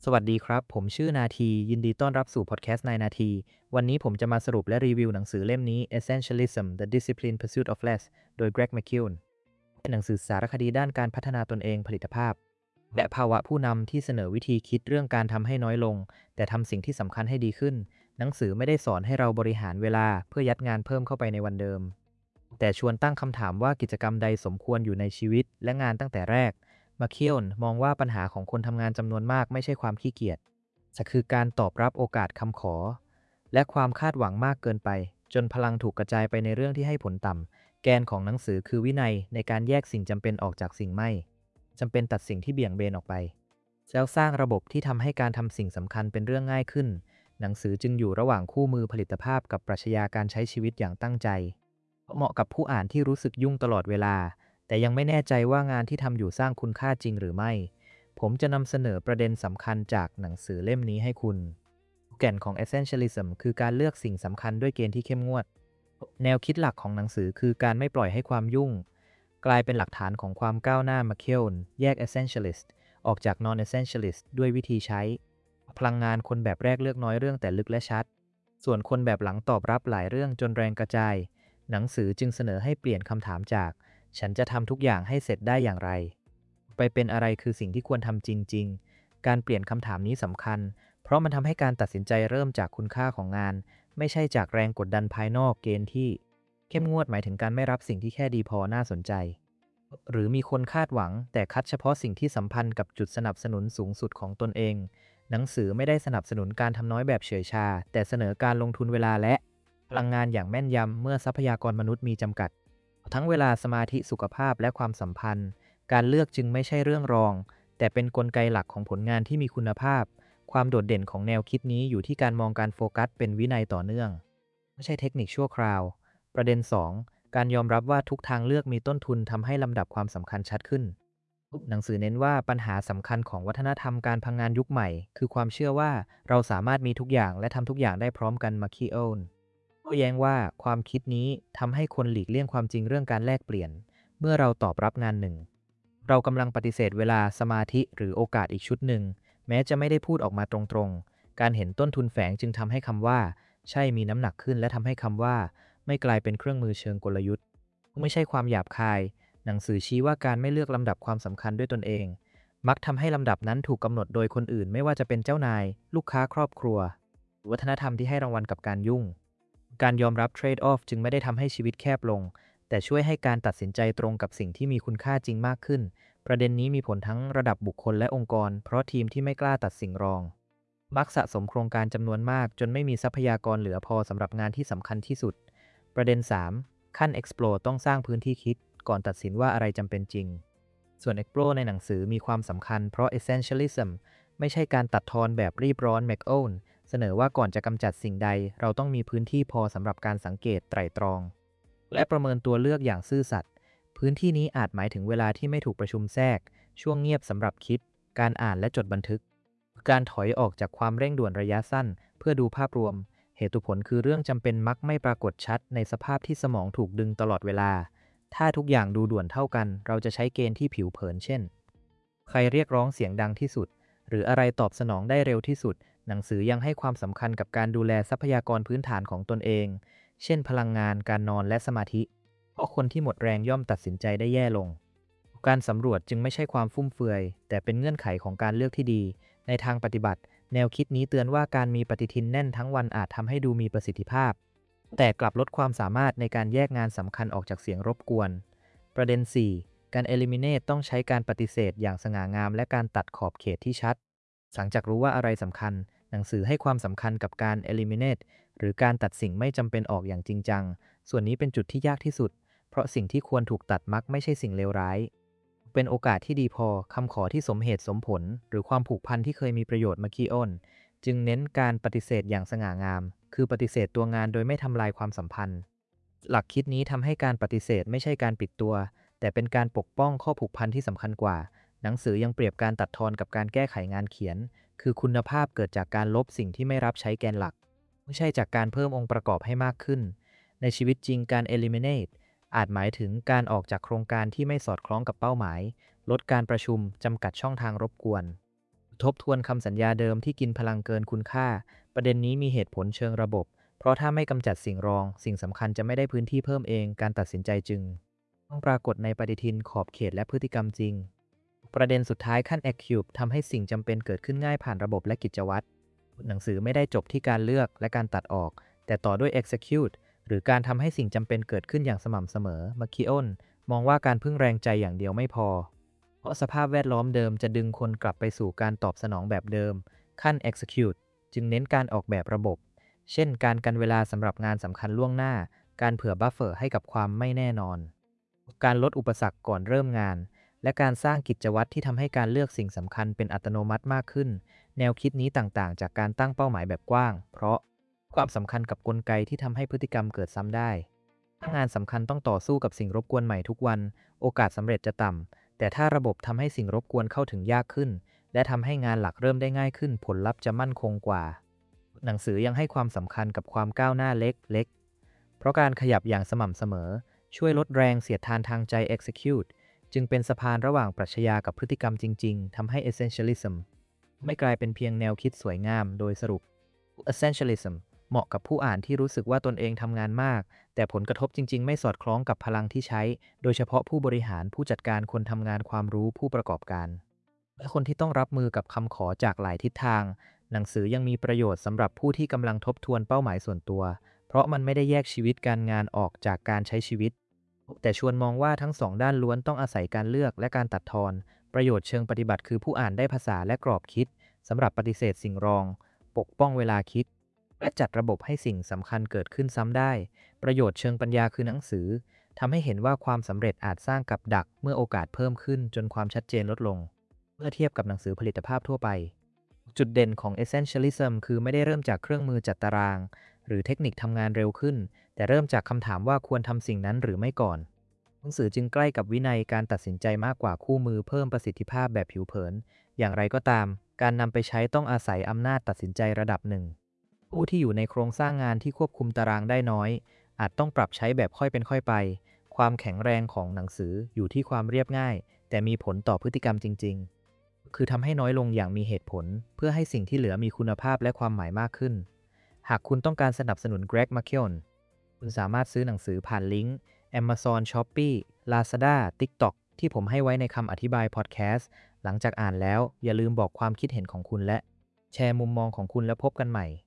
สวัสดีครับผมชื่อนาทียินดีต้อนรับสู่พอดแคสต์นายนาทีวันนี้ผมจะมาสรุปและรีวิวหนังสือเล่มนี้ Essentialism: The Disciplined Pursuit of Less โดย Greg McKeown เป็นหนังสือสารคดีด้านการพัฒนาตนเองผลิตภาพและภาวะผู้นำที่เสนอวิธีคิดเรื่องการทำให้น้อยลงแต่ทำสิ่งที่สำคัญให้ดีขึ้นหนังสือไม่ได้สอนให้เราบริหารเวลาเพื่อยัดงานเพิ่มเข้าไปในวันเดิมแต่ชวนตั้งคำถามว่ากิจกรรมใดสมควรอยู่ในชีวิตและงานตั้งแต่แรกมาเคียนมองว่าปัญหาของคนทำงานจำนวนมากไม่ใช่ความขี้เกียจ จะคือการตอบรับโอกาสคำขอและความคาดหวังมากเกินไปจนพลังถูกกระจายไปในเรื่องที่ให้ผลต่ำแกนของหนังสือคือวินัยในการแยกสิ่งจำเป็นออกจากสิ่งไม่จำเป็นตัดสิ่งที่เบี่ยงเบนออกไปแล้วสร้างระบบที่ทำให้การทำสิ่งสำคัญเป็นเรื่องง่ายขึ้นหนังสือจึงอยู่ระหว่างคู่มือผลิตภาพกับปรัชญาการใช้ชีวิตอย่างตั้งใจเหมาะกับผู้อ่านที่รู้สึกยุ่งตลอดเวลาแต่ยังไม่แน่ใจว่างานที่ทำอยู่สร้างคุณค่าจริงหรือไม่ ผมจะนำเสนอประเด็นสำคัญจากหนังสือเล่มนี้ให้คุณ แก่นของ Essentialism คือการเลือกสิ่งสำคัญด้วยเกณฑ์ที่เข้มงวด แนวคิดหลักของหนังสือคือการไม่ปล่อยให้ความยุ่งกลายเป็นหลักฐานของความก้าวหน้ามาเคียนแยก Essentialist ออกจาก Non-Essentialist ด้วยวิธีใช้พลังงานคนแบบแรกเลือกน้อยเรื่องแต่ลึกและชัด ส่วนคนแบบหลังตอบรับหลายเรื่องจนแรงกระจาย หนังสือจึงเสนอให้เปลี่ยนคำถามจากฉันจะทำทุกอย่างให้เสร็จได้อย่างไร ไปเป็นอะไรคือสิ่งที่ควรทำจริงๆ การเปลี่ยนคำถามนี้สำคัญ เพราะมันทำให้การตัดสินใจเริ่มจากคุณค่าของงาน ไม่ใช่จากแรงกดดันภายนอกเกณฑ์ที่เข้มงวดหมายถึงการไม่รับสิ่งที่แค่ดีพอน่าสนใจ หรือมีคนคาดหวังแต่คัดเฉพาะสิ่งที่สัมพันธ์กับจุดสนับสนุนสูงสุดของตนเอง หนังสือไม่ได้สนับสนุนการทำน้อยแบบเฉยชา แต่เสนอการลงทุนเวลาและพลังงานอย่างแม่นยำเมื่อทรัพยากรมนุษย์มีจำกัด ทั้งเวลาสมาธิสุขภาพและความสัมพันธ์ การเลือกจึงไม่ใช่เรื่องรอง แต่เป็นกลไกหลักของผลงานที่มีคุณภาพ ความโดดเด่นของแนวคิดนี้อยู่ที่การมองการโฟกัสเป็นวินัยต่อเนื่อง ไม่ใช่เทคนิคชั่วคราว ประเด็น2การยอมรับว่าทุกทางเลือกมีต้นทุนทำให้ลำดับความสำคัญชัดขึ้น หนังสือเน้นว่าปัญหาสำคัญของวัฒนธรรมการพังงานยุคใหม่คือความเชื่อว่าเราสามารถมีทุกอย่างและทำทุกอย่างได้พร้อมกันมาคีโอนก็แย้งว่าความคิดนี้ทำให้คนหลีกเลี่ยงความจริงเรื่องการแลกเปลี่ยนเมื่อเราตอบรับงานหนึ่งเรากำลังปฏิเสธเวลาสมาธิหรือโอกาสอีกชุดหนึ่งแม้จะไม่ได้พูดออกมาตรงๆการเห็นต้นทุนแฝงจึงทำให้คำว่าใช่มีน้ำหนักขึ้นและทำให้คำว่าไม่กลายเป็นเครื่องมือเชิงกลยุทธ์ไม่ใช่ความหยาบคาย หนังสือชี้ว่าการไม่เลือกลำดับความสำคัญด้วยตนเอง มักทำให้ลำดับนั้นถูกกำหนดโดยคนอื่นไม่ว่าจะเป็นเจ้านาย ลูกค้าครอบครัววัฒนธรรมที่ให้รางวัลกับการยุ่ง การยอมรับเทรดออฟจึงไม่ได้ทำให้ชีวิตแคบลง แต่ช่วยให้การตัดสินใจตรงกับสิ่งที่มีคุณค่าจริงมากขึ้น ประเด็นนี้มีผลทั้งระดับบุคคลและองค์กร เพราะทีมที่ไม่กล้าตัดสิ่งรอง มักสะสมโครงการจำนวนมากจนไม่มีทรัพยากรเหลือพอสำหรับงานที่สำคัญที่สุด ประเด็น3ขั้น explore ต้องสร้างพื้นที่คิดก่อนตัดสินว่าอะไรจำเป็นจริง ส่วน explore ในหนังสือมีความสำคัญเพราะ essentialism ไม่ใช่การตัดทอนแบบรีบร้อน McOwen เสนอว่าก่อนจะกำจัดสิ่งใดเราต้องมีพื้นที่พอสำหรับการสังเกตไตร่ตรองและประเมินตัวเลือกอย่างซื่อสัตย์พื้นที่นี้อาจหมายถึงเวลาที่ไม่ถูกประชุมแทรกช่วงเงียบสำหรับคิดการอ่านและจดบันทึกการถอยออกจากความเร่งด่วนระยะสั้นเพื่อดูภาพรวมเหตุผลคือเรื่องจำเป็นมักไม่ปรากฏชัดในสภาพที่สมองถูกดึงตลอดเวลาถ้าทุกอย่างดูด่วนเท่ากันเราจะใช้เกณฑ์ที่ผิวเผินเช่นใครเรียกร้องเสียงดังที่สุดหรืออะไรตอบสนองได้เร็วที่สุดหนังสือยังให้ความสำคัญกับการดูแลทรัพยากรพื้นฐานของตนเองเช่นพลังงานการนอนและสมาธิเพราะคนที่หมดแรงย่อมตัดสินใจได้แย่ลงการสำรวจจึงไม่ใช่ความฟุ่มเฟือยแต่เป็นเงื่อนไขของการเลือกที่ดีในทางปฏิบัติแนวคิดนี้เตือนว่าการมีปฏิทินแน่นทั้งวันอาจทำให้ดูมีประสิทธิภาพแต่กลับลดความสามารถในการแยกงานสำคัญออกจากเสียงรบกวนประเด็น4การ eliminate ต้องใช้การปฏิเสธอย่างสง่างามและการตัดขอบเขตที่ชัดหลังจากรู้ว่าอะไรสำคัญหนังสือให้ความสำคัญกับการ eliminate หรือการตัดสิ่งไม่จำเป็นออกอย่างจริงจังส่วนนี้เป็นจุดที่ยากที่สุดเพราะสิ่งที่ควรถูกตัดมักไม่ใช่สิ่งเลวร้ายเป็นโอกาสที่ดีพอคำขอที่สมเหตุสมผลหรือความผูกพันที่เคยมีประโยชน์มาคีอ้นจึงเน้นการปฏิเสธอย่างสง่างามคือปฏิเสธตัวงานโดยไม่ทำลายความสัมพันธ์หลักคิดนี้ทำให้การปฏิเสธไม่ใช่การปิดตัวแต่เป็นการปกป้องข้อผูกพันที่สำคัญกว่าหนังสือยังเปรียบการตัดทอนกับการแก้ไขงานเขียนคือคุณภาพเกิดจากการลบสิ่งที่ไม่รับใช้แกนหลักไม่ใช่จากการเพิ่มองค์ประกอบให้มากขึ้นในชีวิตจริงการ eliminate อาจหมายถึงการออกจากโครงการที่ไม่สอดคล้องกับเป้าหมายลดการประชุมจำกัดช่องทางรบกวนทบทวนคำสัญญาเดิมที่กินพลังเกินคุณค่าประเด็นนี้มีเหตุผลเชิงระบบ เพราะถ้าไม่กำจัดสิ่งรองสิ่งสำคัญจะไม่ได้พื้นที่เพิ่มเองการตัดสินใจจึงต้องปรากฏในปฏิทินขอบเขตและพฤติกรรมจริงประเด็นสุดท้ายขั้น Execute ทำให้สิ่งจำเป็นเกิดขึ้นง่ายผ่านระบบและกิจวัตรหนังสือไม่ได้จบที่การเลือกและการตัดออกแต่ต่อด้วย Execute หรือการทำให้สิ่งจำเป็นเกิดขึ้นอย่างสม่ำเสมอมาคิโอนมองว่าการพึ่งแรงใจอย่างเดียวไม่พอเพราะสภาพแวดล้อมเดิมจะดึงคนกลับไปสู่การตอบสนองแบบเดิมขั้น Execute จึงเน้นการออกแบบระบบเช่นการกันเวลาสำหรับงานสำคัญล่วงหน้าการเผื่อบัฟเฟอร์ให้กับความไม่แน่นอนการลดอุปสรรคก่อนเริ่มงานและการสร้างกิจวัตรที่ทำให้การเลือกสิ่งสำคัญเป็นอัตโนมัติมากขึ้นแนวคิดนี้ต่างๆจากการตั้งเป้าหมายแบบกว้างเพราะความสำคัญกับกลไกที่ทำให้พฤติกรรมเกิดซ้ำได้ถ้างานสำคัญต้องต่อสู้กับสิ่งรบกวนใหม่ทุกวันโอกาสสำเร็จจะต่ำแต่ถ้าระบบทำให้สิ่งรบกวนเข้าถึงยากขึ้นและทำให้งานหลักเริ่มได้ง่ายขึ้นผลลัพธ์จะมั่นคงกว่าหนังสือยังให้ความสำคัญกับความก้าวหน้าเล็กๆเพราะการขยับอย่างสม่ำเสมอช่วยลดแรงเสียดทานทางใจ execute จึงเป็นสะพานระหว่างปรัชญากับพฤติกรรมจริงๆทำให้ essentialism ไม่กลายเป็นเพียงแนวคิดสวยงามโดยสรุป essentialism เหมาะกับผู้อ่านที่รู้สึกว่าตนเองทำงานมากแต่ผลกระทบจริงๆไม่สอดคล้องกับพลังที่ใช้โดยเฉพาะผู้บริหารผู้จัดการคนทำงานความรู้ผู้ประกอบการและคนที่ต้องรับมือกับคำขอจากหลายทิศทางหนังสือยังมีประโยชน์สำหรับผู้ที่กำลังทบทวนเป้าหมายส่วนตัวเพราะมันไม่ได้แยกชีวิตการงานออกจากการใช้ชีวิตแต่ชวนมองว่าทั้งสองด้านล้วนต้องอาศัยการเลือกและการตัดทอนประโยชน์เชิงปฏิบัติคือผู้อ่านได้ภาษาและกรอบคิดสำหรับปฏิเสธสิ่งรองปกป้องเวลาคิดและจัดระบบให้สิ่งสำคัญเกิดขึ้นซ้ำได้ประโยชน์เชิงปัญญาคือหนังสือทำให้เห็นว่าความสำเร็จอาจสร้างกับดักเมื่อโอกาสเพิ่มขึ้นจนความชัดเจนลดลงเมื่อเทียบกับหนังสือผลิตภาพทั่วไปจุดเด่นของ Essentialism คือไม่ได้เริ่มจากเครื่องมือจัดตารางหรือเทคนิคทำงานเร็วขึ้นแต่เริ่มจากคำถามว่าควรทำสิ่งนั้นหรือไม่ก่อนหนังสือจึงใกล้กับวินัยการตัดสินใจมากกว่าคู่มือเพิ่มประสิทธิภาพแบบผิวเผินอย่างไรก็ตามการนำไปใช้ต้องอาศัยอำนาจตัดสินใจระดับหนึ่งผู้ที่อยู่ในโครงสร้างงานที่ควบคุมตารางได้น้อยอาจต้องปรับใช้แบบค่อยเป็นค่อยไปความแข็งแรงของหนังสืออยู่ที่ความเรียบง่ายแต่มีผลต่อพฤติกรรมจริงๆคือทำให้น้อยลงอย่างมีเหตุผลเพื่อให้สิ่งที่เหลือมีคุณภาพและความหมายมากขึ้นหากคุณต้องการสนับสนุน Greg McKeown คุณสามารถซื้อหนังสือผ่านลิงก์ Amazon Shopee Lazada TikTok ที่ผมให้ไว้ในคำอธิบายพอดแคสต์หลังจากอ่านแล้วอย่าลืมบอกความคิดเห็นของคุณและแชร์มุมมองของคุณแล้วพบกันใหม่